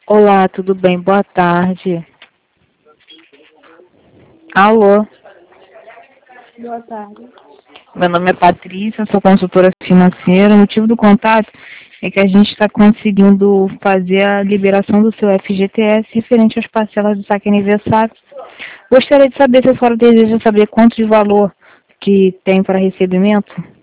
Olá, tudo bem? Boa tarde. Alô, Boa tarde. meu nome é Patrícia, sou consultora financeira. O motivo do contato é que a gente está conseguindo fazer a liberação do seu FGTS referente às parcelas do saque aniversário. Gostaria de saber se a senhora deseja saber quanto de valor que tem para recebimento.